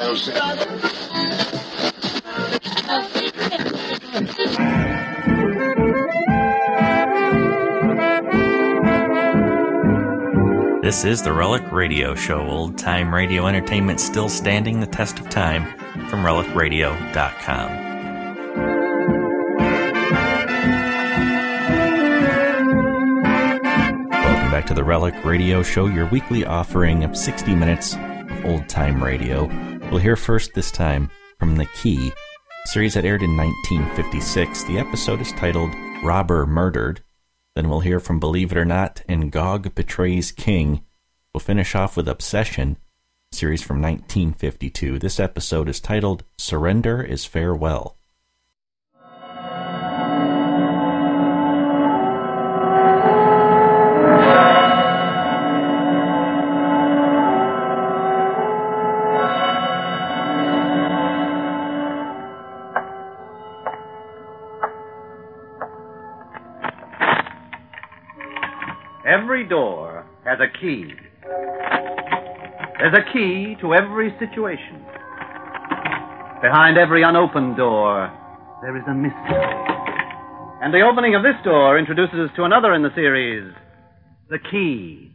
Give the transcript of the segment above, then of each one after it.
This is the Relic Radio Show, old-time radio entertainment still standing the test of time, from relicradio.com. Welcome back to the Relic Radio Show, your weekly offering of 60 minutes of old-time radio. We'll hear first this time from The Key, a series that aired in 1956. The episode is titled Robber Murdered. Then we'll hear from Believe It or Not and Gog Betrays King. We'll finish off with Obsession, a series from 1952. This episode is titled Surrender is Farewell. Every door has a key. There's a key to every situation. Behind every unopened door, there is a mystery. And the opening of this door introduces us to another in the series, The Key.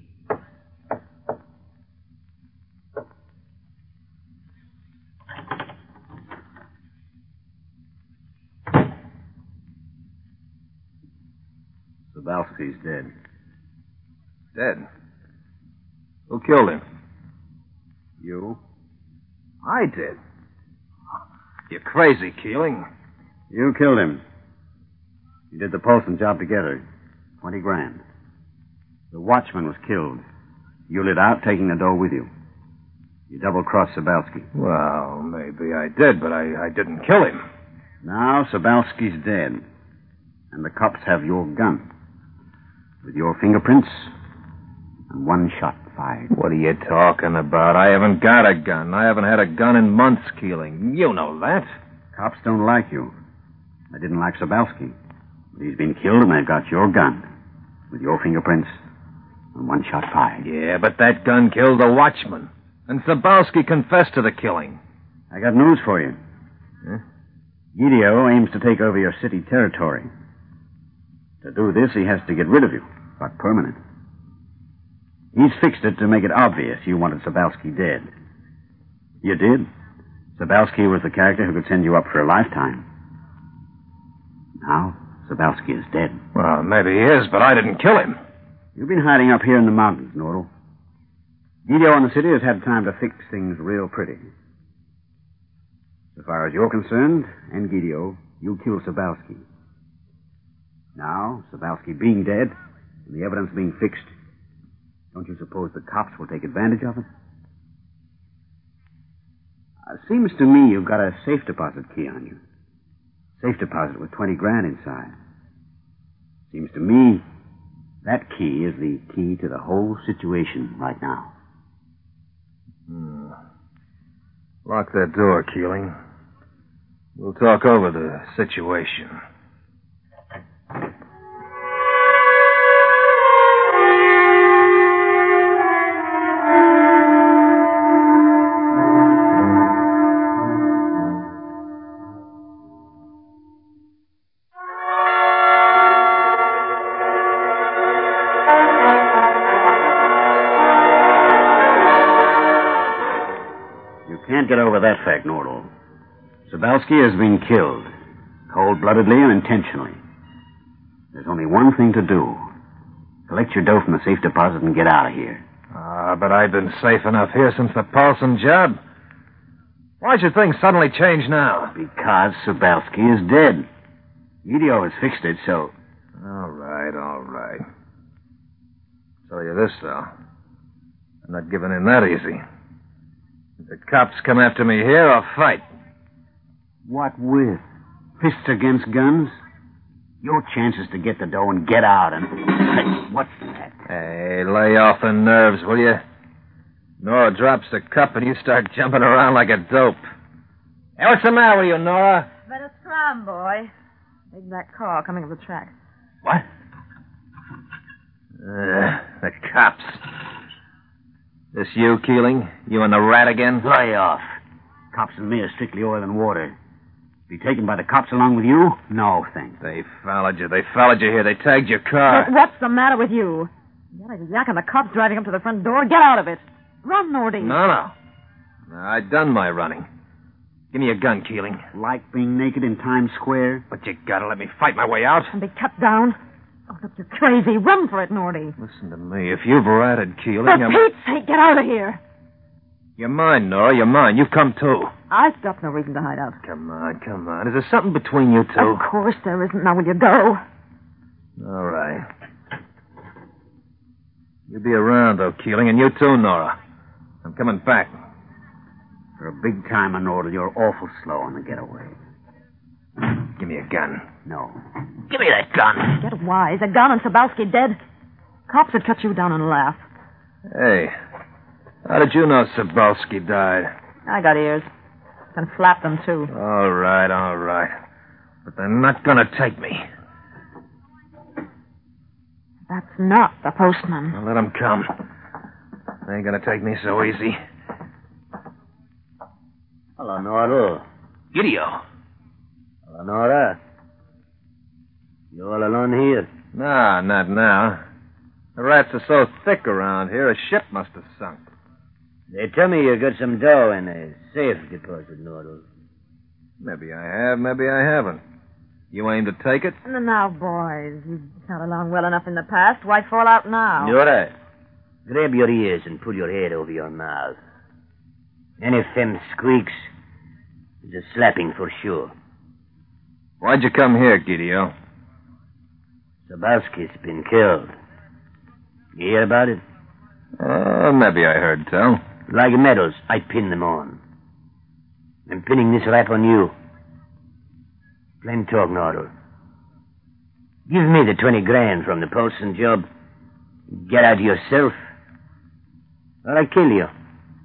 Sobalski's dead. Dead? Who killed him? You? I did. You're crazy, Keeling. You killed him. You did the Paulson job together. 20 grand. The watchman was killed. You lit out, taking the dough with you. You double-crossed Sobalski. Well, maybe I did, but I didn't kill him. Now Sobalski's dead. And the cops have your gun. With your fingerprints and one shot fired. What are you talking about? I haven't got a gun. I haven't had a gun in months, Keeling. You know that. Cops don't like you. They didn't like Sobalski. But he's been killed and they've got your gun. With your fingerprints and one shot fired. Yeah, but that gun killed the watchman. And Sobalski confessed to the killing. I got news for you. Huh? Gidio aims to take over your city territory. To do this, he has to get rid of you. But permanent. He's fixed it to make it obvious you wanted Sobalski dead. You did. Sobalski was the character who could send you up for a lifetime. Now, Sobalski is dead. Well, maybe he is, but I didn't kill him. You've been hiding up here in the mountains, Nordal. Gidio in the city has had time to fix things real pretty. As far as you're concerned, and Gidio, you killed Sobalski. Now, Sobalski being dead, and the evidence being fixed, don't you suppose the cops will take advantage of it? Seems to me you've got a safe deposit key on you. Safe deposit with 20 grand inside. Seems to me that key is the key to the whole situation right now. Lock that door, Keeling. We'll talk over the situation. Get over that fact, Nordal. Sobalski has been killed, cold-bloodedly and intentionally. There's only one thing to do. Collect your dough from the safe deposit and get out of here. But I've been safe enough here since the Paulson job. Why should things suddenly change now? Because Sobalski is dead. Gidio has fixed it, so... All right. Tell you this, though. I'm not giving in that easy. If the cops come after me here, I'll fight. What with? Fists against guns? Your chance is to get the dough and get out and... What's that? Hey, lay off the nerves, will you? Nora drops the cup and you start jumping around like a dope. Hey, what's the matter with you, Nora? Better scram, boy. There's that car coming up the track. What? The cops. This you, Keeling? You and the rat again? Lay off. Cops and me are strictly oil and water. Be taken by the cops along with you? No, thanks. They followed you. They followed you here. They tagged your car. But what's the matter with you? You got a yak and the cops driving up to the front door. Get out of it. Run, Nordy. No. I done my running. Give me a gun, Keeling. Like being naked in Times Square? But you gotta let me fight my way out. And be cut down. Oh, look, you're crazy. Run for it, Nordy. Listen to me. If you've ratted, Keeling, For Pete's sake, get out of here. You're mine, Nora. You're mine. You've come, too. I've got no reason to hide out. Come on. Is there something between you two? Of course there isn't. Now, will you go? All right. You be around, though, Keeling, and you too, Nora. I'm coming back. For a big timer, Nordal, you're awful slow on the getaway. Give me a gun. No. Give me that gun. Get wise. A gun and Sabowski dead. Cops would cut you down and laugh. Hey, how did you know Sabowski died? I got ears. Can flap them, too. All right. But they're not gonna take me. That's not the postman. Well, let them come. They ain't gonna take me so easy. Hello, Nordal. Gidio. Hello, Nora. You all alone here? Nah, not now. The rats are so thick around here, a ship must have sunk. They tell me you got some dough in a safe deposit, Nordal. Maybe I have, maybe I haven't. You aim to take it? Now, boys, you got along well enough in the past. Why fall out now? Nora, grab your ears and pull your head over your mouth. Any femme squeaks is a slapping for sure. Why'd you come here, Gidio? Sabowski's been killed. You hear about it? Maybe I heard tell. Like medals, I pin them on. I'm pinning this rap on you. Plain talk, Nordal. Give me the 20 grand from the Paulson job. Get out yourself, or I kill you.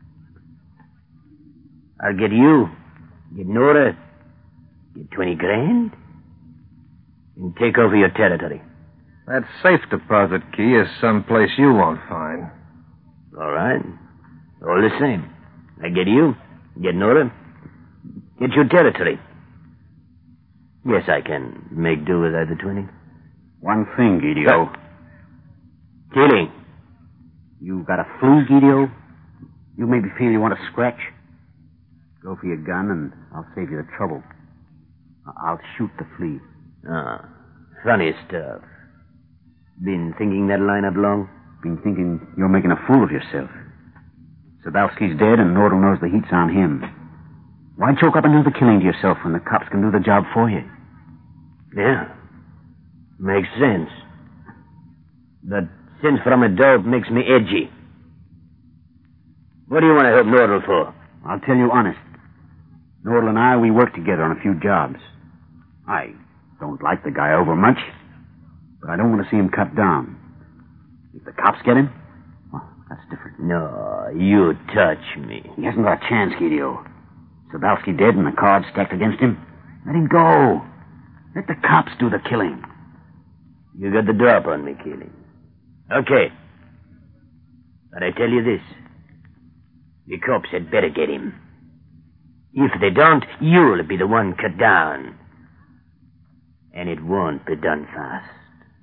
I'll get you, get Nora, get 20 grand, and take over your territory. That safe deposit key is someplace you won't find. All right. All the same. I get you, get Nora, get your territory. Yes, I can make do without the 20. One thing, Gidio. Keeling. You got a flu, Gidio? You maybe feel you want to scratch? Go for your gun, and I'll save you the trouble. I'll shoot the flea. Ah, funny stuff. Been thinking that line up long? Been thinking you're making a fool of yourself. Sabowski's dead, and Nordal knows the heat's on him. Why choke up and do the killing to yourself when the cops can do the job for you? Yeah. Makes sense. But sense from a dope makes me edgy. What do you want to help Nordal for? I'll tell you honest. Nordal and I, we work together on a few jobs. I don't like the guy over much, but I don't want to see him cut down. If the cops get him, well, that's different. No, you touch me. He hasn't got a chance, Gidio. Sabowski dead and the cards stacked against him. Let him go. Let the cops do the killing. You got the drop on me, Keeling. Okay. But I tell you this. The cops had better get him. If they don't, you'll be the one cut down. And it won't be done fast.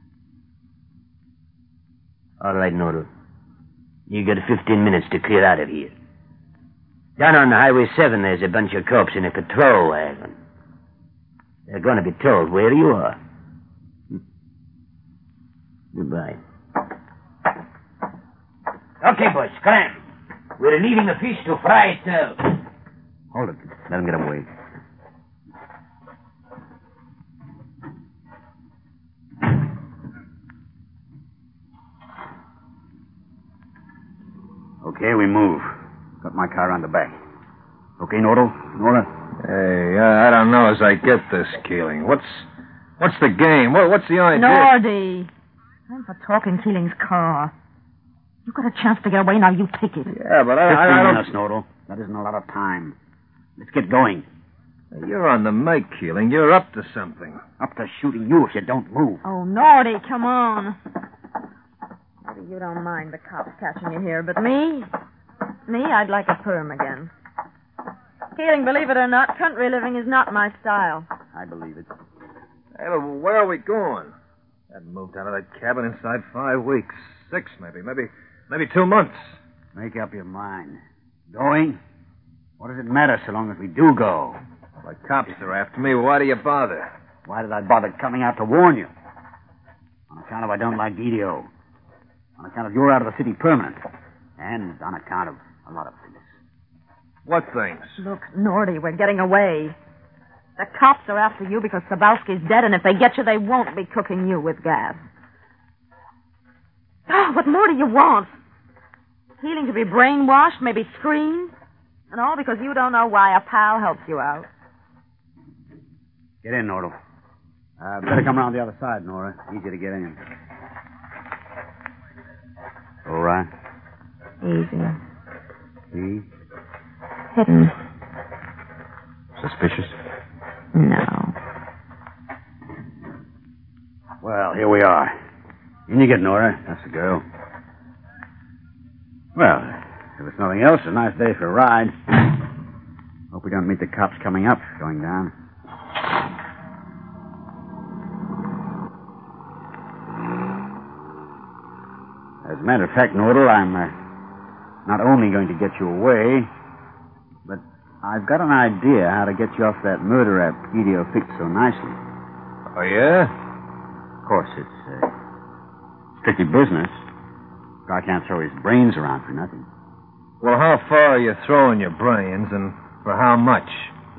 All right, Nordal. You got 15 minutes to clear out of here. Down on Highway 7, there's a bunch of cops in a patrol wagon. They're going to be told where you are. Goodbye. Okay, boys, climb. We're leaving the fish to fry itself. Hold it. Let him get away. Okay, we move. Got my car on the back. Okay, Nordal? Nora? Hey, I don't know as I get this, Keeling. What's the game? What's the idea? Nordy. I'm for talking Keeling's car. You got a chance to get away, now you take it. Yeah, but 15 I don't... minutes, Nordal. That isn't a lot of time. Let's get going. You're on the make, Keeling. You're up to something. Up to shooting you if you don't move. Oh, Nordy, come on. Maybe you don't mind the cops catching you here, but me, I'd like a perm again. Keeling, believe it or not, country living is not my style. I believe it. Hey, but where are we going? I hadn't moved out of that cabin inside 5 weeks. 6, maybe 2 months. Make up your mind. Going? What does it matter so long as we do go? The cops are after me. Why do you bother? Why did I bother coming out to warn you? On account of I don't like Didio. On account of you're out of the city permanent. And on account of a lot of things. What things? Look, Nordy, we're getting away. The cops are after you because Sabalski's dead, and if they get you, they won't be cooking you with gas. Oh, what more do you want? Keeling to be brainwashed, maybe screened, and all because you don't know why a pal helps you out. Get in, Nordal. Better come around the other side, Nora. Easy to get in. All right. Easy. See? Hidden. Suspicious? No. Well, here we are. In you get, Nora. That's the girl. Well, if it's nothing else, a nice day for a ride. Hope we don't meet the cops coming up, going down. As a matter of fact, Nordal, I'm not only going to get you away, but I've got an idea how to get you off that murder rap Didio fixed so nicely. Oh, yeah? Of course, it's strictly business. Guy can't throw his brains around for nothing. Well, how far are you throwing your brains, and for how much?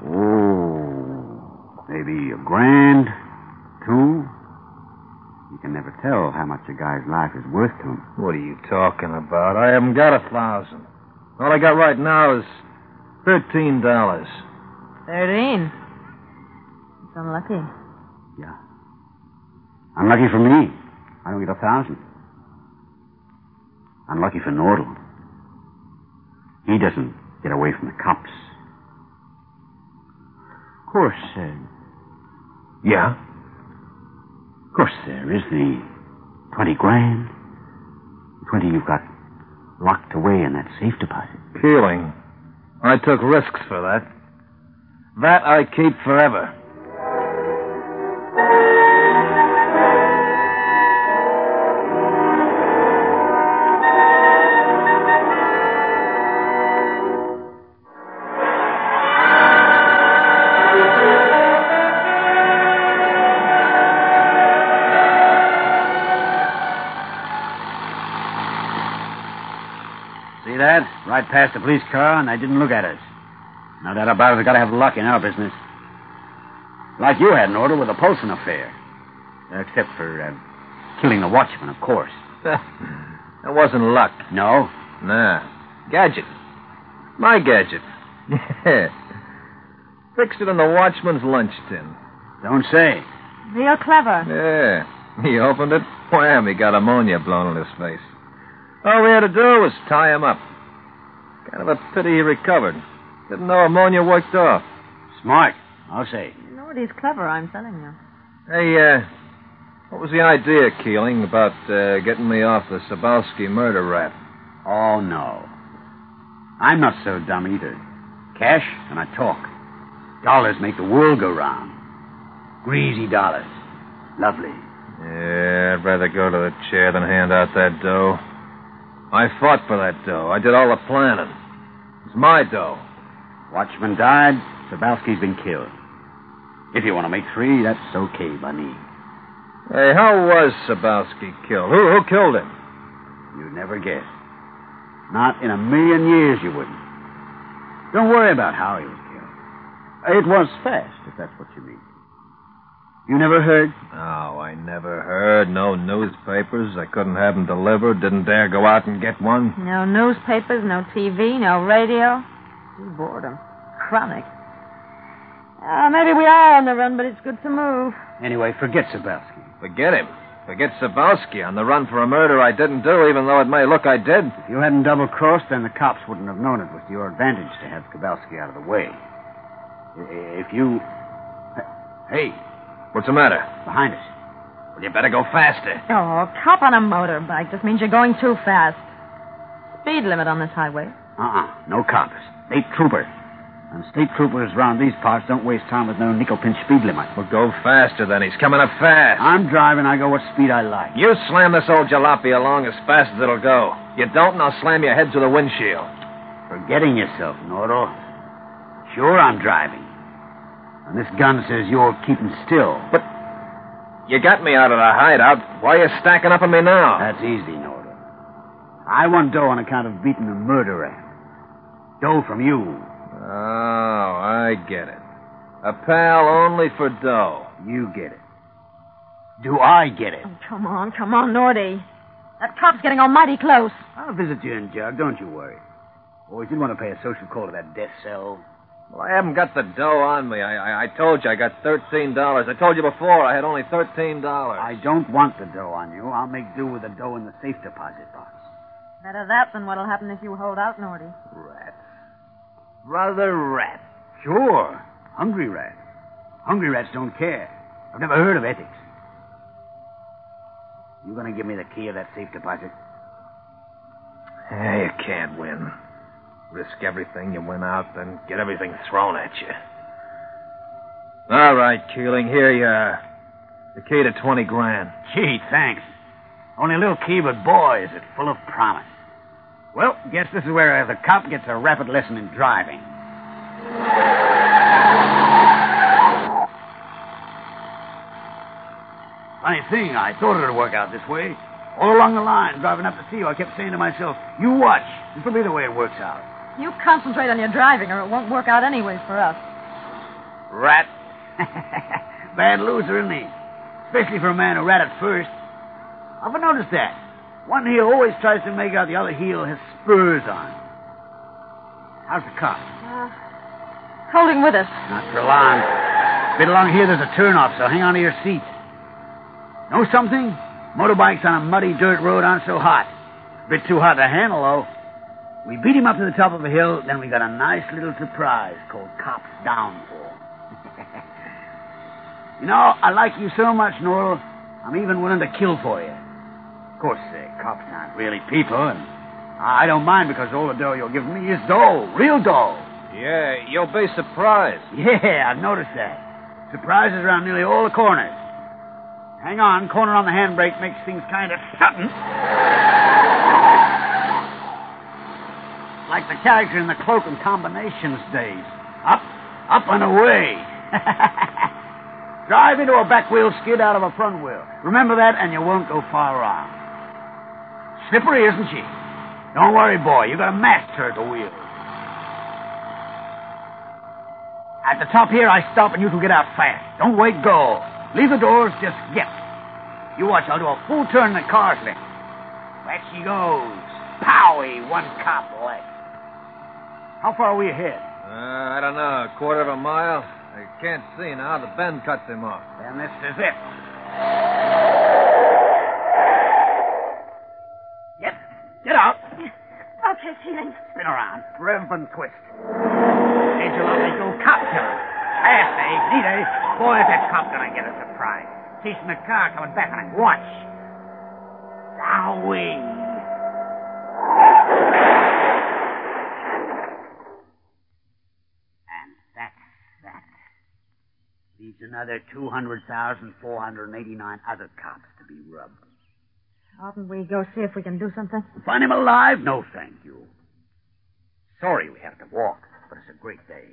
Oh, maybe $1,000, $2,000. You can never tell how much a guy's life is worth to him. What are you talking about? I haven't got 1,000. All I got right now is $13. 13. It's unlucky. Yeah. Unlucky for me. I don't get 1,000. Unlucky for Nordal. He doesn't get away from the cops. Of course, Yeah? Of course, there is the $20,000. 20 you've got locked away in that safe deposit. Keeling. I took risks for that. That I keep forever. See that? Right past the police car, and they didn't look at us. No doubt about it, we've got to have luck in our business. Like you had an order with the Polson affair. Except for killing the watchman, of course. That wasn't luck. No? Nah. Gadget. My gadget. Yeah. Fixed it in the watchman's lunch tin. Don't say. Real clever. Yeah. He opened it. Wham, he got ammonia blown in his face. All we had to do was tie him up. Kind of a pity he recovered. Didn't know ammonia worked off. Smart, I'll say. Nordy's clever, I'm telling you. Hey, what was the idea, Keeling, about getting me off the Sabalski murder rap? Oh, no. I'm not so dumb either. Cash and I talk. Dollars make the world go round. Greasy dollars. Lovely. Yeah, I'd rather go to the chair than hand out that dough. I fought for that dough. I did all the planning. It's my dough. Watchman died. Sabalski's been killed. If you want to make 3, that's okay by me. Hey, how was Sabalski killed? Who killed him? You'd never guess. Not in a million years you wouldn't. Don't worry about how he was killed. It was fast, if that's what you mean. You never heard? No, I never heard. No newspapers. I couldn't have them delivered. Didn't dare go out and get one. No newspapers, no TV, no radio. Boredom. Chronic. Maybe we are on the run, but it's good to move. Anyway, forget Sabalski. Forget him. Forget Sabalski on the run for a murder I didn't do, even though it may look I did. If you hadn't double-crossed, then the cops wouldn't have known it was to your advantage to have Sabalski out of the way. If you... Hey... What's the matter? Behind us. Well, you better go faster. Oh, cop on a motorbike just means you're going too fast. Speed limit on this highway. No cops. State trooper. And state troopers around these parts don't waste time with no nickel-pinch speed limit. Well, go faster then. He's coming up fast. I'm driving. I go what speed I like. You slam this old jalopy along as fast as it'll go. You don't, and I'll slam your head through the windshield. Forgetting yourself, Nordal. Sure, I'm driving. And this gun says you're keeping still. But you got me out of the hideout. Why are you stacking up on me now? That's easy, Nordal. I want dough on account of beating a murderer. Dough from you. Oh, I get it. A pal only for dough. You get it. Do I get it? Oh, come on, Nordy. That cop's getting almighty close. I'll visit you in Jug, don't you worry. Boys, you'd want to pay a social call to that death cell. Well, I haven't got the dough on me. I told you I got $13. I told you before I had only $13. I don't want the dough on you. I'll make do with the dough in the safe deposit box. Better that than what'll happen if you hold out, Nordy. Rats. Brother rat. Sure. Hungry rat. Hungry rats don't care. I've never heard of ethics. You gonna give me the key of that safe deposit? Yeah, you can't win. Risk everything you win out, then get everything thrown at you. All right, Keeling, here you are. The key to 20 grand. Gee, thanks. Only a little key, but boy, is it full of promise. Well, guess this is where the cop gets a rapid lesson in driving. Funny thing, I thought it would work out this way. All along the line, driving up to see you, I kept saying to myself, you watch. This will be the way it works out. You concentrate on your driving, or it won't work out anyways for us. Rat. Bad loser, isn't he? Especially for a man who rat at first. I've noticed that. One heel always tries to make out the other heel has spurs on. How's the cop? Holding with us. Not for long. A bit along here, there's a turnoff, so hang on to your seat. Know something? Motorbikes on a muddy dirt road aren't so hot. A bit too hot to handle, though. We beat him up to the top of a hill, then we got a nice little surprise called Cop's Downfall. You know, I like you so much, Norrell, I'm even willing to kill for you. Of course, cops aren't really people, and I don't mind because all the dough you'll give me is dough, real dough. Yeah, you'll be surprised. Yeah, I've noticed that. Surprises around nearly all the corners. Hang on, corner on the handbrake makes things kind of sudden. Like the character in the Cloak and Combinations days. Up, up and away. Drive into a back wheel skid out of a front wheel. Remember that, and you won't go far wrong. Slippery, isn't she? Don't worry, boy. You got a master at the wheel. At the top here, I stop, and you two get out fast. Don't wait, go. Leave the doors, just get. You watch, I'll do a full turn in the car's length. Back she goes. Powie, one cop left. How far are we ahead? I don't know, a quarter of a mile. I can't see now. The bend cuts him off. Then this is it. Get out. Okay, Keeling. Spin around. Rev and twist. Ain't you lovely go cop killer? Fast, Neat, Boy, is that cop gonna get a surprise. Chasing the car coming back on it. Watch. Zowie. And that's that. Leaves another 200,489 other cops to be rubbed. Oughtn't we go see if we can do something? Find him alive? No, thank you. Sorry we have to walk, but it's a great day.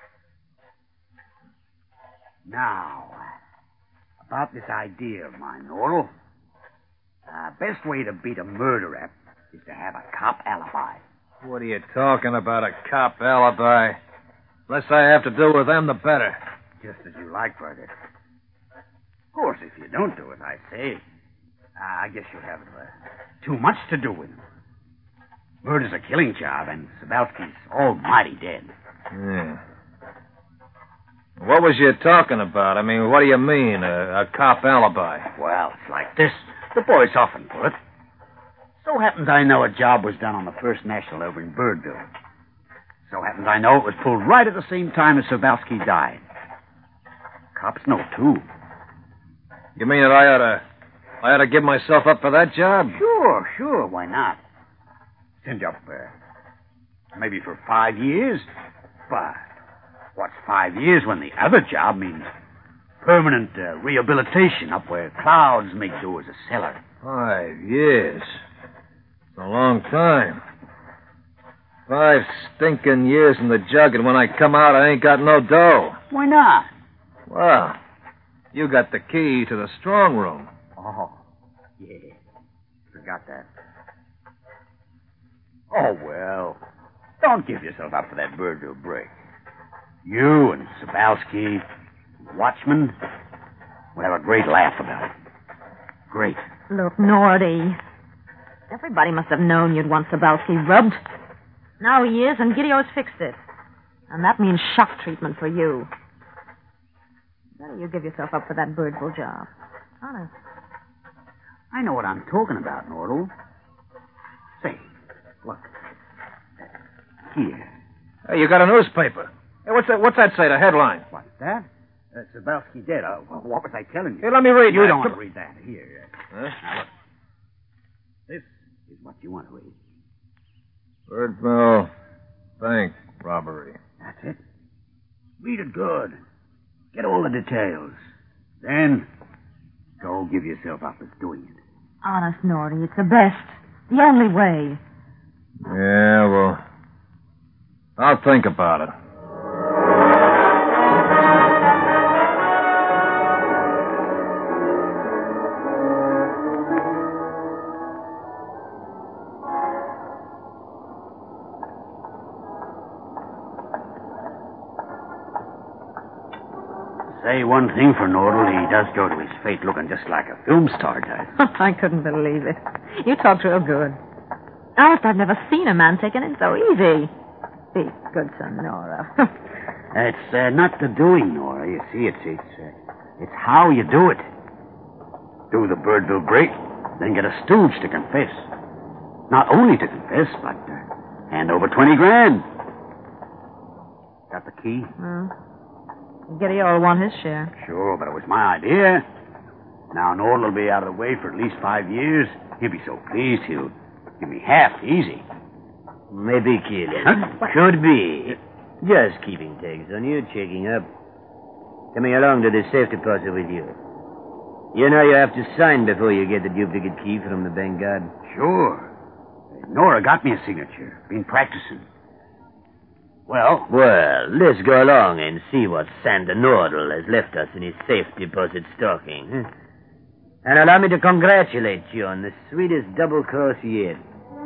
Now, about this idea of mine, Norrell. Best way to beat a murderer is to have a cop alibi. What are you talking about, a cop alibi? Less I have to do with them, the better. Just as you like, brother. Of course, if you don't do as I say, I guess you'll have too much to do with him. Murder's a killing job, and Sabalski's almighty dead. Yeah. What was you talking about? I mean, what do you mean, a cop alibi? Well, it's like this. The boys often put it. So happens I know a job was done on the First National over in Birdville. So happens I know it was pulled right at the same time as Sabalski died. Cops know, too. You mean that I ought to give myself up for that job? Sure, why not? Send you up maybe for 5 years, but What's 5 years when the other job means permanent rehabilitation up where clouds make doors a cellar? 5 years. It's a long time. 5 stinking years in the jug, and when I come out, I ain't got no dough. Why not? Well, you got the key to the strong room. Oh, yeah. Forgot that. Oh, well. Don't give yourself up for that Birdville break. You and Sobalski, Watchman, we'll have a great laugh about it. Great. Look, Nordy. Everybody must have known you'd want Sobalski rubbed. Now he is, and Gideo's fixed it. And that means shock treatment for you. Better you give yourself up for that Birdville job. Honest. I know what I'm talking about, Nordal. Say, look. Here. Hey, you got a newspaper. Hey, what's that say, the headline? What's that? Sobalski dead. What was I telling you? Hey, let me read You that. don't want to read that. Here. Huh? Now, look. This is what you want to read. Birdville bank robbery. That's it. Read it good. Get all the details. Then, go give yourself up as doing it. Honest, Nordy, it's the best. The only way. Yeah, well, I'll think about it. Say one thing for Nordal, he does go to his fate looking just like a film star does. I couldn't believe it. You talked real good. Honest, I've never seen a man taken in so easy. Be good to Nora. It's not the doing, Nora. You see, it's how you do it. Do the Birdville break, then get a stooge to confess. Not only to confess, but hand over 20 grand. Got the key? Gideo will want his share. Sure, but it was my idea. Now Nordal will be out of the way for at least 5 years. He'll be so pleased he'll give me half easy. Maybe, Keelan. Huh? Could be. Just keeping tags on you, checking up. Coming along to the safe deposit with you. You know you have to sign before you get the duplicate key from the bank guard. Sure. Nora got me a signature. Been practicing. Well, let's go along and see what Santa Nordal has left us in his safe deposit stocking. Huh? And allow me to congratulate you on the sweetest double cross yet.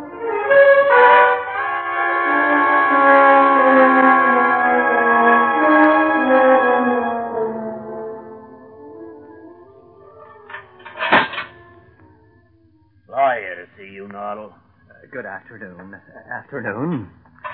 Lawyer to see you, Nordal. Good afternoon. Afternoon.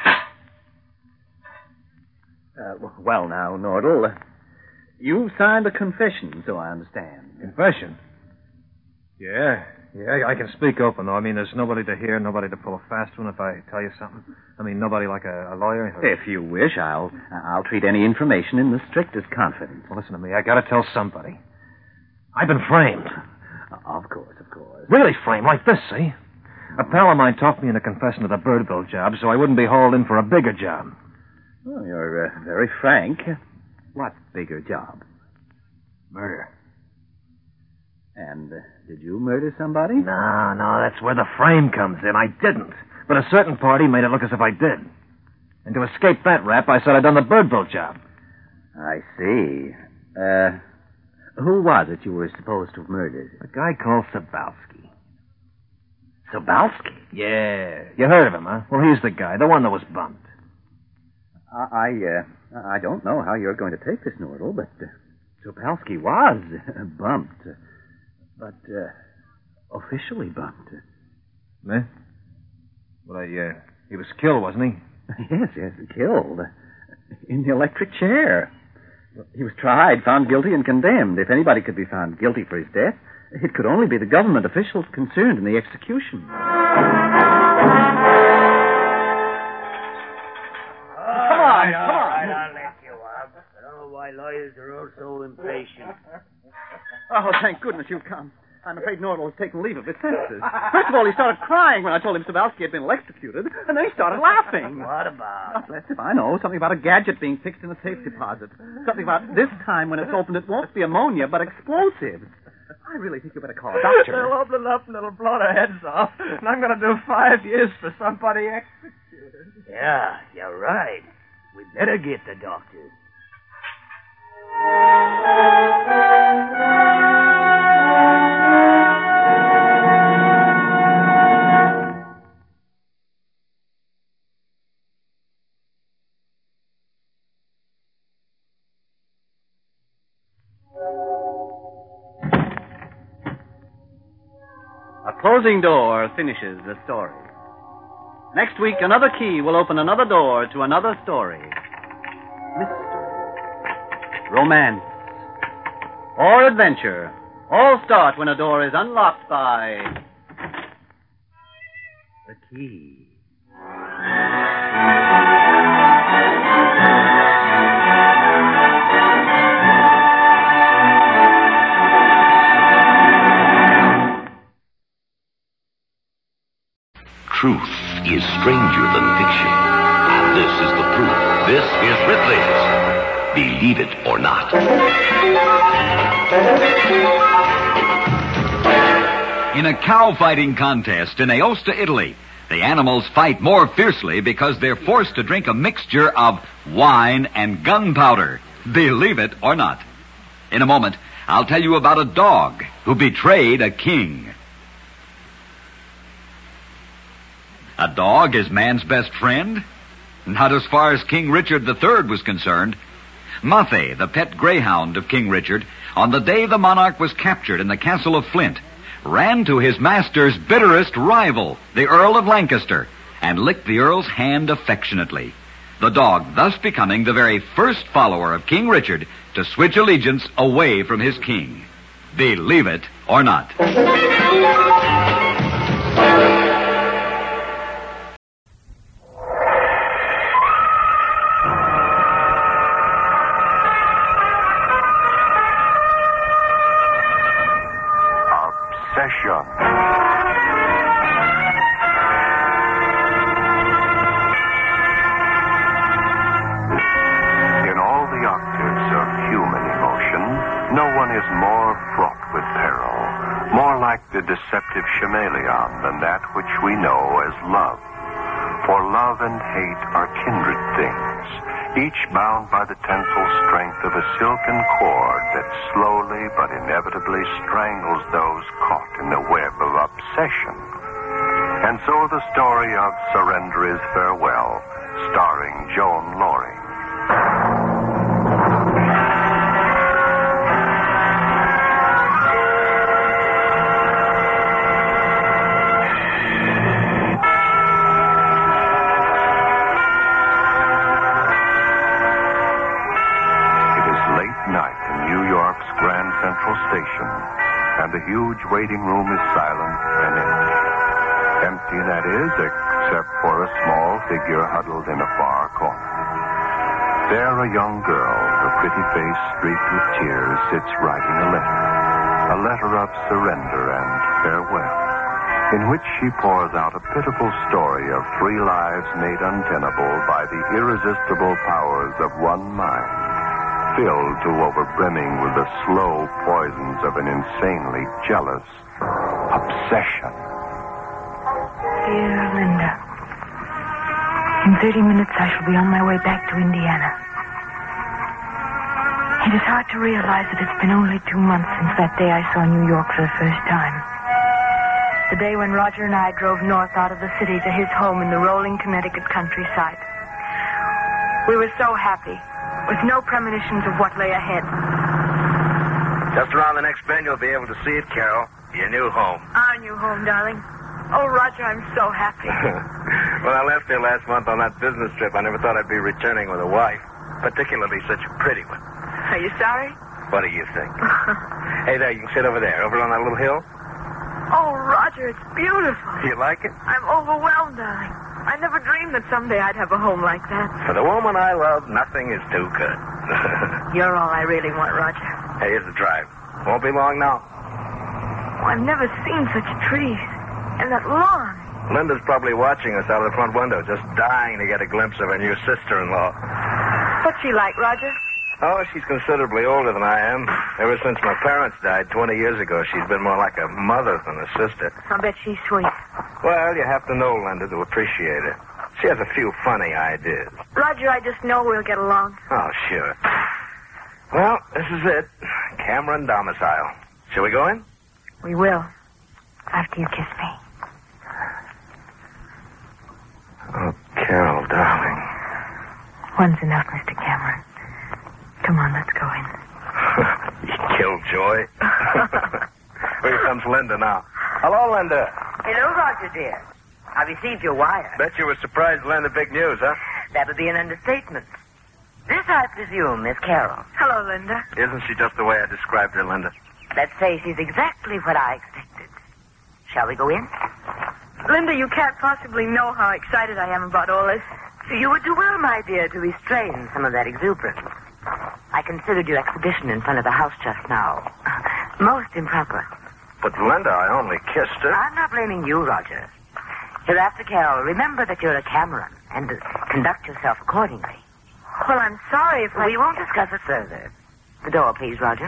Well, now, Nordal, you signed a confession, so I understand. Confession? Yeah, I can speak open, though. I mean, there's nobody to hear, nobody to pull a fast one if I tell you something. I mean, nobody like a lawyer. If you wish, I'll treat any information in the strictest confidence. Well, listen to me. I gotta tell somebody. I've been framed. Of course. Really framed, like this, see? A pal of mine talked me into confessing to the Birdville job so I wouldn't be hauled in for a bigger job. Well, you're very frank. What bigger job? Murder. And did you murder somebody? No, that's where the frame comes in. I didn't. But a certain party made it look as if I did. And to escape that rap, I said I'd done the Birdville job. I see. Who was it you were supposed to have murdered? A guy called Sobalski. Sobalski? Yeah. You heard of him, huh? Well, he's the guy, the one that was bumped. I don't know how you're going to take this, Nordal, but Sobalski was bumped. But officially bumped. Eh? Well, he was killed, wasn't he? Yes, killed. In the electric chair. He was tried, found guilty, and condemned. If anybody could be found guilty for his death, it could only be the government officials concerned in the execution. Come on. I'll let you up. I don't know why lawyers are all so impatient. Oh, thank goodness you've come. I'm afraid Nordal has taken leave of his senses. First of all, he started crying when I told him Sabalski had been electrocuted, and then he started laughing. What about? God bless him, I know. Something about a gadget being fixed in a safe deposit. Something about this time when it's opened, it won't be ammonia, but explosives. I really think you better call a doctor. They'll open it up and it'll blow their heads off, and I'm going to do 5 years for somebody executed. Yeah, you're right. We better get the doctor. A closing door finishes the story. Next week, another key will open another door to another story. Mystery, romance, or adventure all start when a door is unlocked by the key. Truth is stranger than fiction. And this is the proof. This is Ripley's Believe It or Not. In a cow fighting contest in Aosta, Italy, the animals fight more fiercely because they're forced to drink a mixture of wine and gunpowder. Believe it or not. In a moment, I'll tell you about a dog who betrayed a king. A dog is man's best friend? Not as far as King Richard III was concerned. Mathé, the pet greyhound of King Richard, on the day the monarch was captured in the castle of Flint, ran to his master's bitterest rival, the Earl of Lancaster, and licked the Earl's hand affectionately. The dog thus becoming the very first follower of King Richard to switch allegiance away from his king. Believe it or not. In all the octaves of human emotion, no one is more fraught with peril, more like the deceptive chameleon than that which we know as love. For love and hate are kindred things, each bound by the tensile strength of a silken cord that slowly but inevitably strangles those caught in the web of obsession. And so the story of Surrender is Farewell, starring Joan Loring. Station, and the huge waiting room is silent and empty. Empty, that is, except for a small figure huddled in a far corner. There, a young girl, her pretty face streaked with tears, sits writing a letter of surrender and farewell, in which she pours out a pitiful story of 3 lives made untenable by the irresistible powers of one mind, filled to overbrimming with the slow poisons of an insanely jealous obsession. Dear Linda, in 30 minutes I shall be on my way back to Indiana. It is hard to realize that it's been only 2 months since that day I saw New York for the first time. The day when Roger and I drove north out of the city to his home in the rolling Connecticut countryside. We were so happy, with no premonitions of what lay ahead. Just around the next bend, you'll be able to see it, Carol. Your new home. Our new home, darling. Oh, Roger, I'm so happy. When I left here last month on that business trip, I never thought I'd be returning with a wife, particularly such a pretty one. Are you sorry? What do you think? Hey, there, you can sit over there, over on that little hill. Oh, Roger, it's beautiful. You like it? I'm overwhelmed, darling. I never dreamed that someday I'd have a home like that. For the woman I love, nothing is too good. You're all I really want, Roger. Hey, here's the drive. Won't be long now. I've never seen such trees. And that lawn. Linda's probably watching us out of the front window, just dying to get a glimpse of her new sister-in-law. What's she like, Roger? Oh, she's considerably older than I am. Ever since my parents died 20 years ago, she's been more like a mother than a sister. I'll bet she's sweet. Well, you have to know Linda to appreciate her. She has a few funny ideas. Roger, I just know we'll get along. Oh, sure. Well, this is it. Cameron domicile. Shall we go in? We will. After you kiss me. Oh, Carol, darling. One's enough, Mr. Cameron. Come on, let's go in. You killjoy. Here comes Linda now. Hello, Linda. Hello, Roger, dear. I received your wire. Bet you were surprised to learn the big news, huh? That would be an understatement. This, I presume, is Carol. Hello, Linda. Isn't she just the way I described her, Linda? Let's say she's exactly what I expected. Shall we go in? Linda, you can't possibly know how excited I am about all this. You would do well, my dear, to restrain some of that exuberance. I considered your exhibition in front of the house just now most improper. But, Linda, I only kissed her. I'm not blaming you, Roger. Hereafter, Carol, remember that you're a Cameron and conduct yourself accordingly. Well, I'm sorry if We won't discuss it further. The door, please, Roger.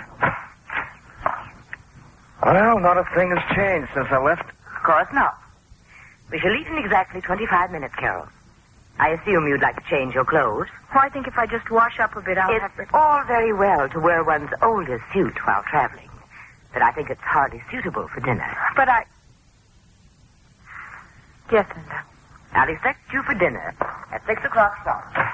Well, not a thing has changed since I left. Of course not. We shall leave in exactly 25 minutes, Carol. I assume you'd like to change your clothes. Well, I think if I just wash up a bit, I'll have It's all very well to wear one's oldest suit while traveling, but I think it's hardly suitable for dinner. But Yes, Linda. I'll expect you for dinner at 6 o'clock sharp.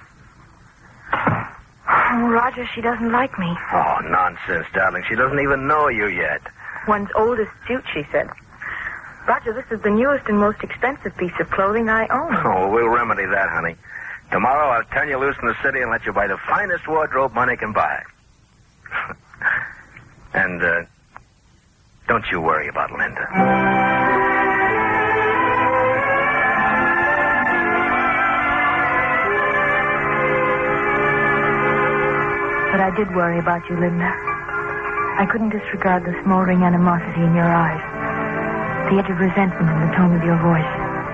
Oh, Roger, she doesn't like me. Oh, nonsense, darling. She doesn't even know you yet. One's oldest suit, she said. Roger, this is the newest and most expensive piece of clothing I own. Oh, we'll remedy that, honey. Tomorrow I'll turn you loose in the city and let you buy the finest wardrobe money can buy. And, don't you worry about Linda. But I did worry about you, Linda. I couldn't disregard the smoldering animosity in your eyes, the edge of resentment in the tone of your voice.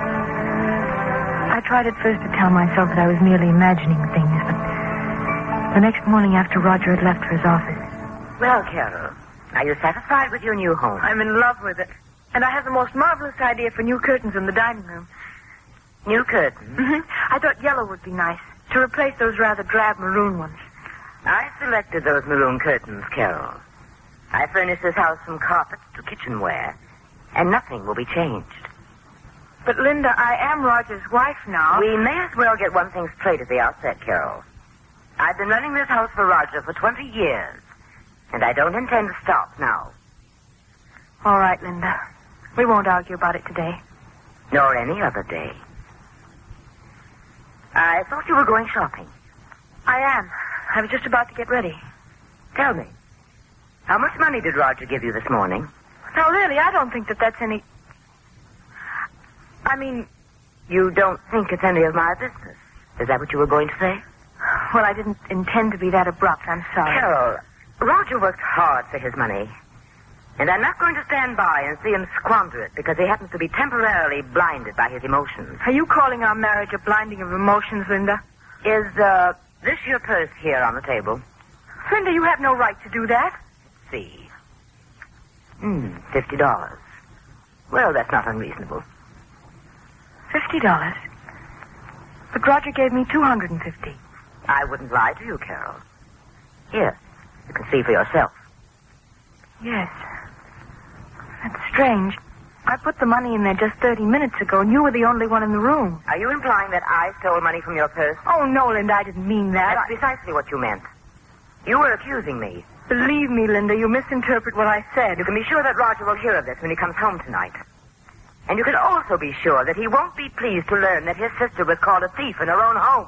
I tried at first to tell myself that I was merely imagining things, but the next morning after Roger had left for his office... Well, Carol, are you satisfied with your new home? I'm in love with it. And I have the most marvelous idea for new curtains in the dining room. New curtains? Mm-hmm. I thought yellow would be nice, to replace those rather drab maroon ones. I selected those maroon curtains, Carol. I furnished this house from carpets to kitchenware, and nothing will be changed. But, Linda, I am Roger's wife now. We may as well get one thing straight at the outset, Carol. I've been running this house for Roger for 20 years, and I don't intend to stop now. All right, Linda. We won't argue about it today. Nor any other day. I thought you were going shopping. I am. I was just about to get ready. Tell me, how much money did Roger give you this morning? Now, really, I don't think that that's any... I mean... You don't think it's any of my business? Is that what you were going to say? Well, I didn't intend to be that abrupt. I'm sorry. Carol, Roger worked hard for his money. And I'm not going to stand by and see him squander it because he happens to be temporarily blinded by his emotions. Are you calling our marriage a blinding of emotions, Linda? Is, this your purse here on the table? Linda, you have no right to do that. Let's see. $50. Well, that's not unreasonable. $50? But Roger gave me $250. I wouldn't lie to you, Carol. Here, you can see for yourself. Yes. That's strange. I put the money in there just 30 minutes ago, and you were the only one in the room. Are you implying that I stole money from your purse? Oh, no, Linda, I didn't mean that. That's precisely what you meant. You were accusing me. Believe me, Linda, you misinterpret what I said. You can be sure that Roger will hear of this when he comes home tonight. And you can also be sure that he won't be pleased to learn that his sister was called a thief in her own home.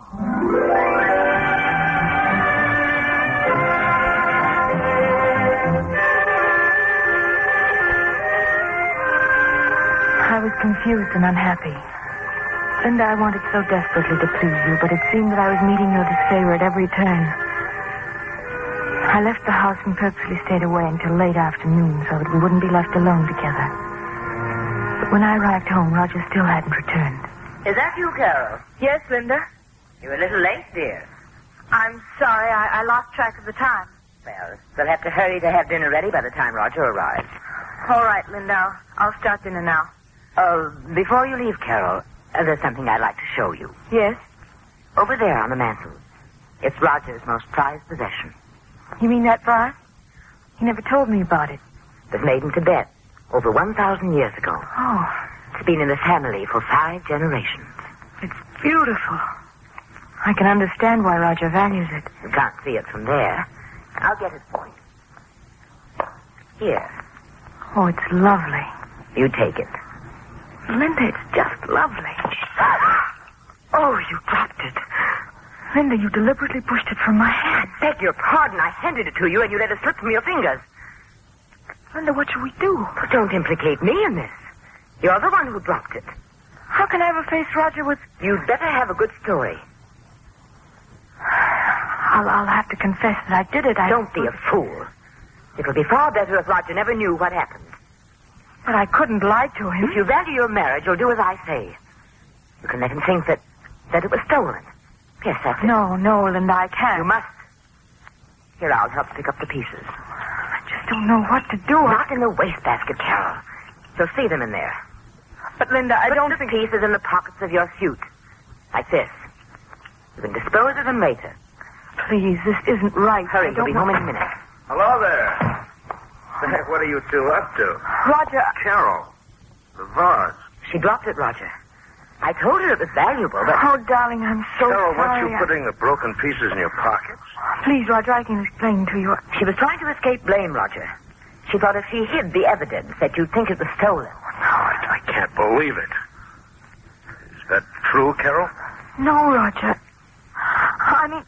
I was confused and unhappy. Linda, I wanted so desperately to please you, but it seemed that I was meeting your disfavor at every turn. I left the house and purposely stayed away until late afternoon so that we wouldn't be left alone together. But when I arrived home, Roger still hadn't returned. Is that you, Carol? Yes, Linda? You're a little late, dear. I'm sorry. I lost track of the time. Well, we'll have to hurry to have dinner ready by the time Roger arrives. All right, Linda. I'll start dinner now. Before you leave, Carol, there's something I'd like to show you. Yes? Over there on the mantel. It's Roger's most prized possession. You mean that vase? He never told me about it. It was made in Tibet over 1,000 years ago. Oh, It's been in the family for 5 generations. it's beautiful. I can understand why Roger values it. You can't see it from there. I'll get it for you. Here, Oh, it's lovely. you take it. Linda, it's just lovely. Oh, you dropped it. Linda, you deliberately pushed it from my hand. Beg your pardon. I handed it to you and you let it slip from your fingers. Linda, what should we do? But don't implicate me in this. You're the one who dropped it. How can I ever face Roger with... You'd better have a good story. I'll have to confess that I did it. Don't be a fool. It'll be far better if Roger never knew what happened. But I couldn't lie to him. If you value your marriage, you'll do as I say. You can let him think that it was stolen. Yes, that's it. No, Linda, I can't. You must. Here, I'll help pick up the pieces. I just don't know what to do. Not in the wastebasket, Carol. You'll see them in there. But, Linda, I don't Put think... the pieces in the pockets of your suit. Like this. You can dispose of them later. Please, this isn't right. Hurry, you'll be home in a minute. Hello there. What are you two up to? Roger... Carol, the vase. She dropped it, Roger. I told her it was valuable, but... Oh, darling, I'm so Carol, sorry. weren't you putting the broken pieces in your pockets? Please, Roger, I can explain to you. She was trying to escape blame, Roger. She thought if she hid the evidence that you'd think it was stolen. No, I can't believe it. Is that true, Carol? No, Roger. I mean...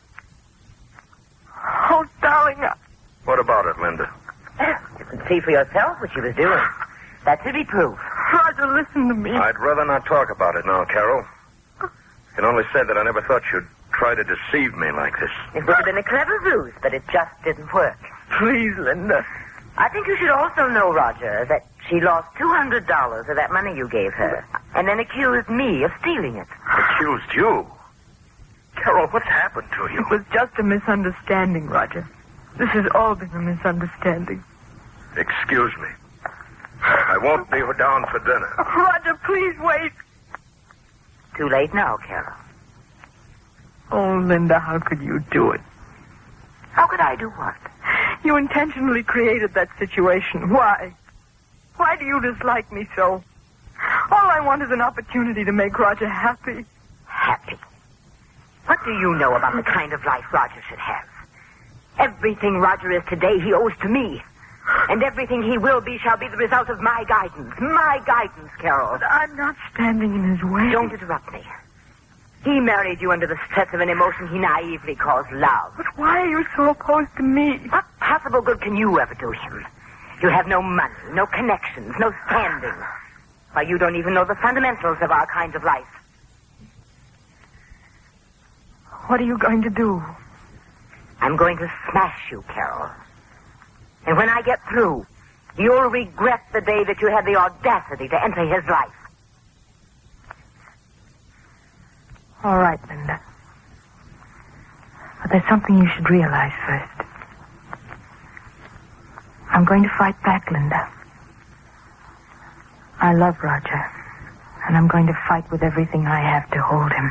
Oh, darling, What about it, Linda? You can see for yourself what she was doing. That should be proof. Roger, listen to me. I'd rather not talk about it now, Carol. I can only say that I never thought you'd try to deceive me like this. It would have been a clever ruse, but it just didn't work. Please, Linda. I think you should also know, Roger, that she lost $200 of that money you gave her, and then accused me of stealing it. Accused you? Carol, what's happened to you? It was just a misunderstanding, Roger. This has all been a misunderstanding. Excuse me. I won't be down for dinner. Roger, please wait. Too late now, Carol. Oh, Linda, how could you do it? How could I do what? You intentionally created that situation. Why? Why do you dislike me so? All I want is an opportunity to make Roger happy. Happy? What do you know about the kind of life Roger should have? Everything Roger is today, he owes to me. And everything he will be shall be the result of my guidance. My guidance, Carol. But I'm not standing in his way. Don't interrupt me. He married you under the stress of an emotion he naively calls love. But why are you so opposed to me? What possible good can you ever do him? You have no money, no connections, no standing. Why, you don't even know the fundamentals of our kind of life. What are you going to do? I'm going to smash you, Carol. And when I get through, you'll regret the day that you had the audacity to enter his life. All right, Linda. But there's something you should realize first. I'm going to fight back, Linda. I love Roger, and I'm going to fight with everything I have to hold him.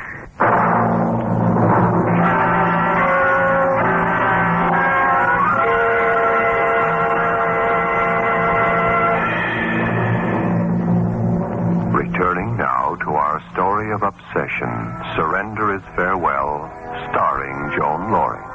Returning now to our story of obsession, Surrender is Farewell, starring Joan Loring.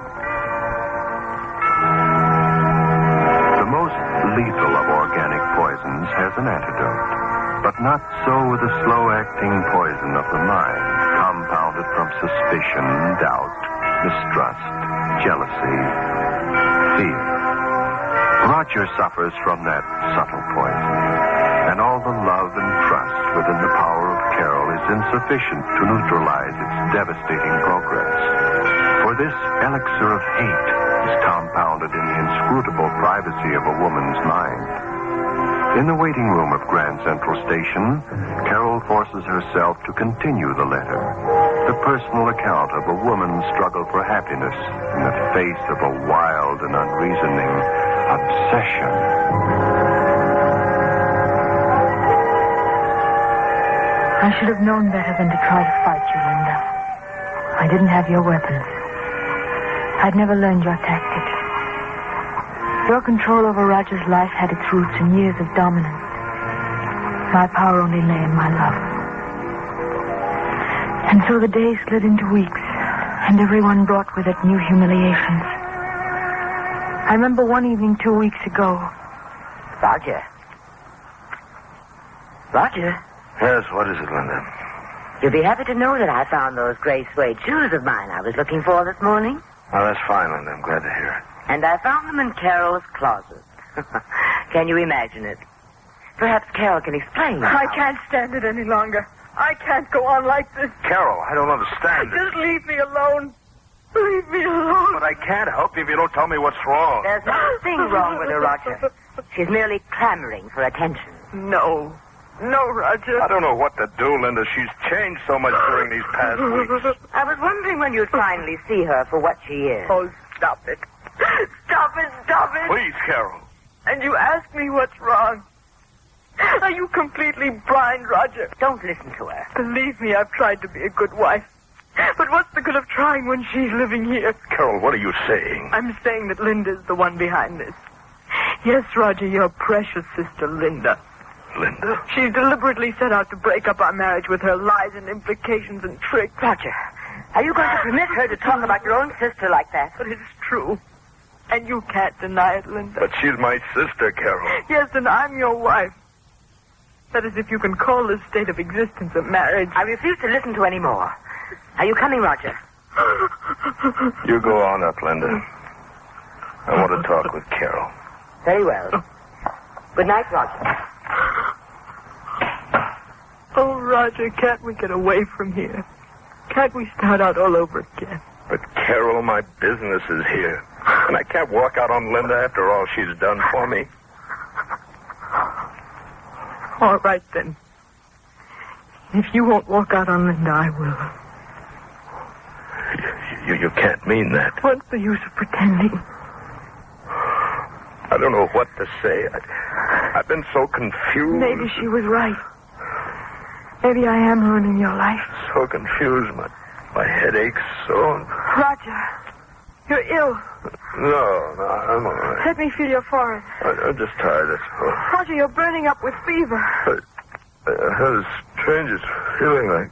The most lethal of organic poisons has an antidote, but not so with the slow-acting poison of the mind, compounded from suspicion, doubt, mistrust, jealousy, fear. Roger suffers from that subtle poison, and all the love and trust within the power of Carol is insufficient to neutralize its devastating progress. For this elixir of hate feelings compounded in the inscrutable privacy of a woman's mind. In the waiting room of Grand Central Station, Carol forces herself to continue the letter, the personal account of a woman's struggle for happiness in the face of a wild and unreasoning obsession. I should have known better than to try to fight you, Linda. I didn't have your weapons. I'd never learned your tactics. Your control over Roger's life had its roots in years of dominance. My power only lay in my love. And so the days slid into weeks, and everyone brought with it new humiliations. I remember one evening 2 weeks ago. Roger? Roger? Yes, what is it, Linda? You'll be happy to know that I found those gray suede shoes of mine I was looking for this morning. Oh, that's fine, Linda. I'm glad to hear it. And I found them in Carol's closet. Can you imagine it? Perhaps Carol can explain. I can't stand it any longer. I can't go on like this. Carol, I don't understand. Just leave me alone. Leave me alone. But I can't help you if you don't tell me what's wrong. There's nothing wrong with her, Roger. She's merely clamoring for attention. No, Roger. I don't know what to do, Linda. She's changed so much during these past weeks. I was wondering when you'd finally see her for what she is. Oh, stop it. Stop it. Please, Carol. And you ask me what's wrong. Are you completely blind, Roger? Don't listen to her. Believe me, I've tried to be a good wife. But what's the good of trying when she's living here? Carol, what are you saying? I'm saying that Linda's the one behind this. Yes, Roger, your precious sister, Linda. Linda? She's deliberately set out to break up our marriage with her lies and implications and tricks. Roger, are you going to permit her to talk about your own sister like that? But it's true. And you can't deny it, Linda. But she's my sister, Carol. Yes, and I'm your wife. That is, if you can call this state of existence a marriage. I refuse to listen to any more. Are you coming, Roger? You go on up, Linda. I want to talk with Carol. Very well. Good night, Roger. Oh, Roger, can't we get away from here? Can't we start out all over again? But, Carol, my business is here. And I can't walk out on Linda after all she's done for me. All right, then. If you won't walk out on Linda, I will. You can't mean that. What's the use of pretending? I don't know what to say. I've been so confused. Maybe she was right. Maybe I am ruining your life. So confused. My head aches so. Roger, you're ill. No, I'm all right. Let me feel your forehead. I'm just tired, that's all. Roger, you're burning up with fever. I had the strangest feeling like...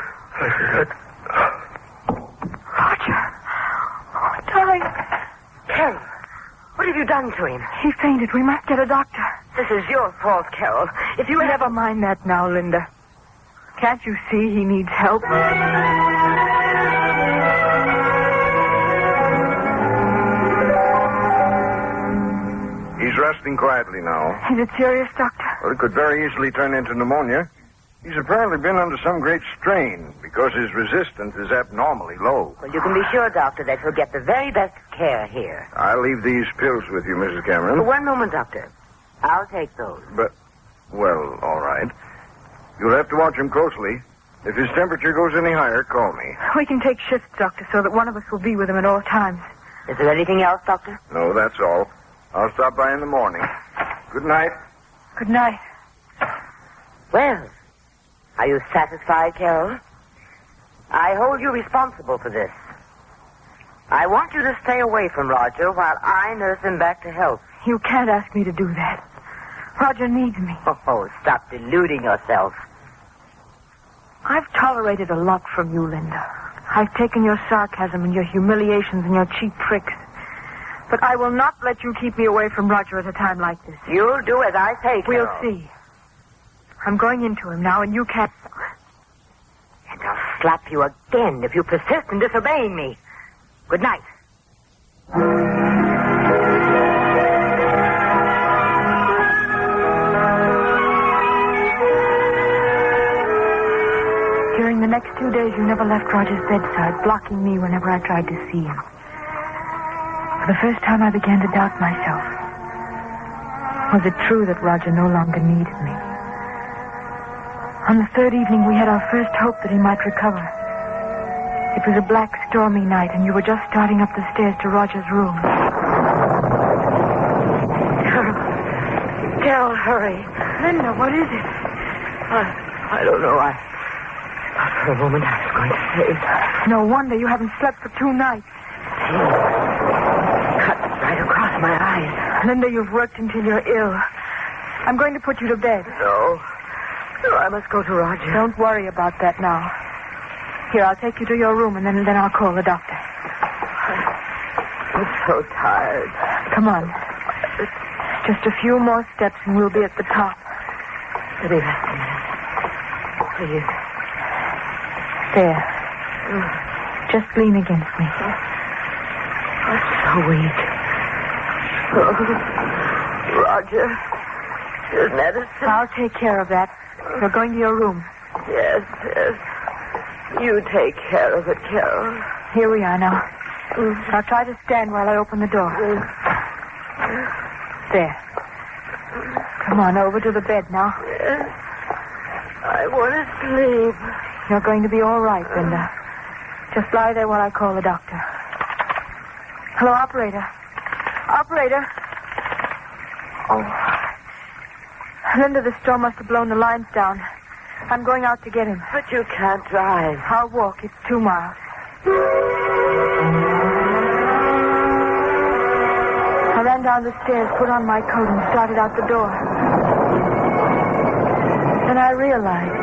Roger. Oh, darling. Carol, what have you done to him? He fainted. We must get a doctor. This is your fault, Carol. If you Never mind that now, Linda. Can't you see he needs help? He's resting quietly now. Is it serious, Doctor? Well, it could very easily turn into pneumonia. He's apparently been under some great strain because his resistance is abnormally low. Well, you can be sure, Doctor, that he'll get the very best care here. I'll leave these pills with you, Mrs. Cameron. For one moment, Doctor. I'll take those. But, well, all right. You'll have to watch him closely. If his temperature goes any higher, call me. We can take shifts, Doctor, so that one of us will be with him at all times. Is there anything else, Doctor? No, that's all. I'll stop by in the morning. Good night. Good night. Well, are you satisfied, Carol? I hold you responsible for this. I want you to stay away from Roger while I nurse him back to health. You can't ask me to do that. Roger needs me. Oh, stop deluding yourself. I've tolerated a lot from you, Linda. I've taken your sarcasm and your humiliations and your cheap tricks. But I will not let you keep me away from Roger at a time like this. You'll do as I say, Carol. We'll see. I'm going into him now, and you can't... And I'll slap you again if you persist in disobeying me. Good night. During the next 2 days, you never left Roger's bedside, blocking me whenever I tried to see him. For the first time, I began to doubt myself. Was it true that Roger no longer needed me? On the third evening, we had our first hope that he might recover. It was a black, stormy night, and you were just starting up the stairs to Roger's room. Carol, hurry. Linda, what is it? I don't know. I thought for a moment I was going to say. No wonder you haven't slept for 2 nights. Cut right across my eyes. Linda, you've worked until you're ill. I'm going to put you to bed. No, I must go to Roger. Don't worry about that now. Here, I'll take you to your room, and then I'll call the doctor. I'm so tired. Come on. Just a few more steps, and we'll be at the top. Let me rest a minute. Please. There. Just lean against me. I'm so weak. Roger, your medicine. I'll take care of that. You're going to your room. Yes. You take care of it, Carol. Here we are now. Now try to stand while I open the door. There. Come on, over to the bed now. Yes. I want to sleep. You're going to be all right, Linda. Just lie there while I call the doctor. Hello, operator. Operator. Oh. Linda, the storm must have blown the lines down. I'm going out to get him. But you can't drive. I'll walk. It's 2 miles. I ran down the stairs, put on my coat, and started out the door. Then I realized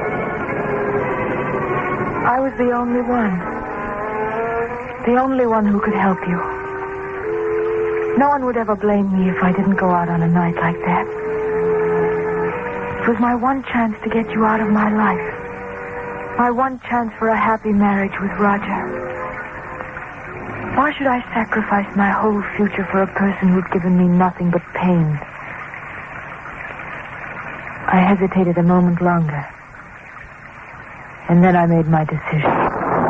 I was the only one. The only one who could help you. No one would ever blame me if I didn't go out on a night like that. It was my one chance to get you out of my life. My one chance for a happy marriage with Roger. Why should I sacrifice my whole future for a person who'd given me nothing but pain? I hesitated a moment longer. And then I made my decision.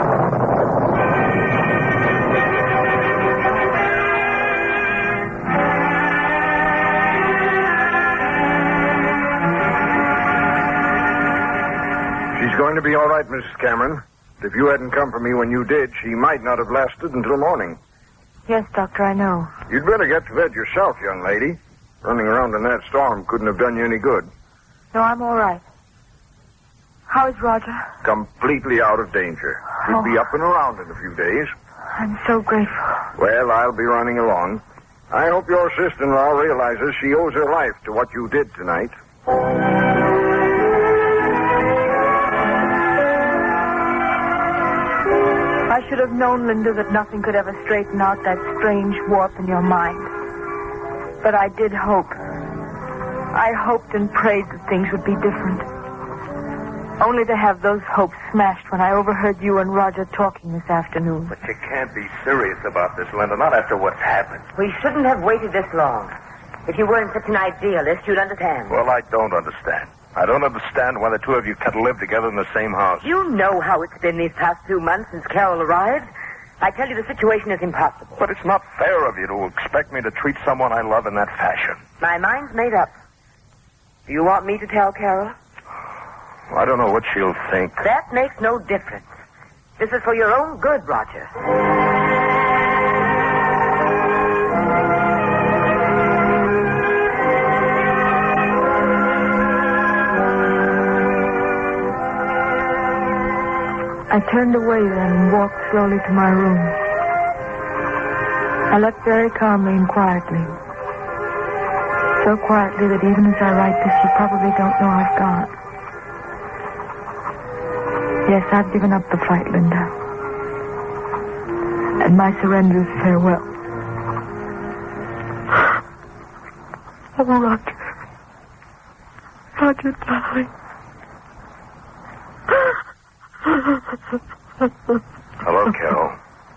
She's going to be all right, Mrs. Cameron. If you hadn't come for me when you did, she might not have lasted until morning. Yes, Doctor, I know. You'd better get to bed yourself, young lady. Running around in that storm couldn't have done you any good. No, I'm all right. How is Roger? Completely out of danger. He'll be up and around in a few days. I'm so grateful. Well, I'll be running along. I hope your sister-in-law realizes she owes her life to what you did tonight. I should have known, Linda, that nothing could ever straighten out that strange warp in your mind. But I did hope. I hoped and prayed that things would be different. Only to have those hopes smashed when I overheard you and Roger talking this afternoon. But you can't be serious about this, Linda, not after what's happened. We shouldn't have waited this long. If you weren't such an idealist, you'd understand. Well, I don't understand. I don't understand why the two of you can't live together in the same house. You know how it's been these past 2 months since Carol arrived. I tell you, the situation is impossible. But it's not fair of you to expect me to treat someone I love in that fashion. My mind's made up. Do you want me to tell Carol? I don't know what she'll think. That makes no difference. This is for your own good, Roger. I turned away then and walked slowly to my room. I left very calmly and quietly. So quietly that even as I write this, you probably don't know I've gone. Yes, I've given up the fight, Linda. And my surrender is farewell. Oh, Roger. Roger, darling. Hello, Carol.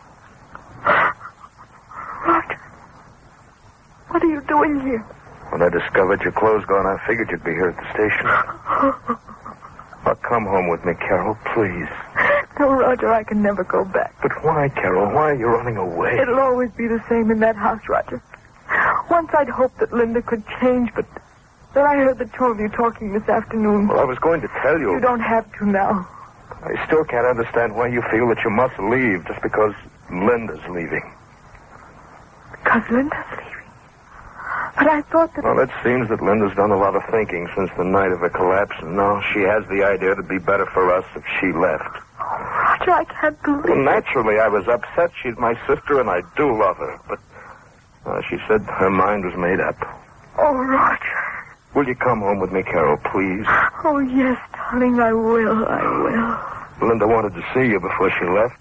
Roger. What are you doing here? When I discovered your clothes gone, I figured you'd be here at the station. Now, come home with me, Carol, please. Oh, Roger, I can never go back. But why, Carol? Why are you running away? It'll always be the same in that house, Roger. Once I'd hoped that Linda could change, but then I heard the two of you talking this afternoon. Well, I was going to tell you. You don't have to now. I still can't understand why you feel that you must leave just because Linda's leaving. Because Linda's leaving? But I thought that... Well, it seems that Linda's done a lot of thinking since the night of her collapse, and now she has the idea it'd be better for us if she left. Oh, Roger, I can't believe Well, it. naturally, I was upset. She's my sister, and I do love her. But she said her mind was made up. Oh, Roger. Will you come home with me, Carol, please? Oh, yes, darling, I will. Linda wanted to see you before she left.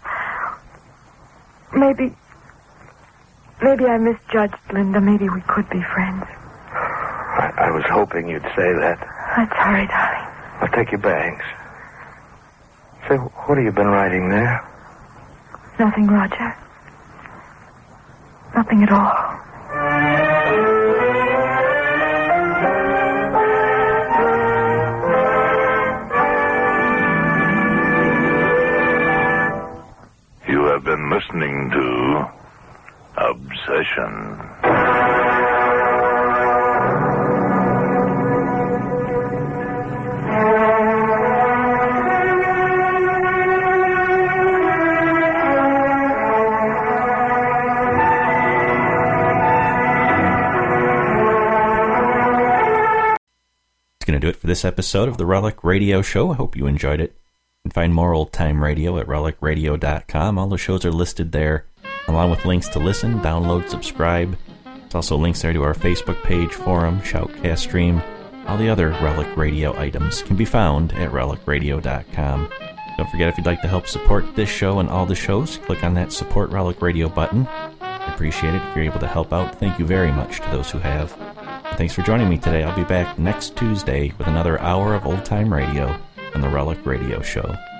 Maybe I misjudged Linda. Maybe we could be friends. I was hoping you'd say that. I'm sorry, darling. I'll take your bags. Say, what have you been writing there? Nothing, Roger. Nothing at all. You have been listening to Obsession. That's going to do it for this episode of the Relic Radio Show. I hope you enjoyed it. You can find more old-time radio at relicradio.com. All the shows are listed there, along with links to listen, download, subscribe. There's also links there to our Facebook page, forum, Shoutcast stream. All the other Relic Radio items can be found at relicradio.com. Don't forget, if you'd like to help support this show and all the shows, click on that Support Relic Radio button. I appreciate it if you're able to help out. Thank you very much to those who have. And thanks for joining me today. I'll be back next Tuesday with another hour of old-time radio on the Relic Radio Show.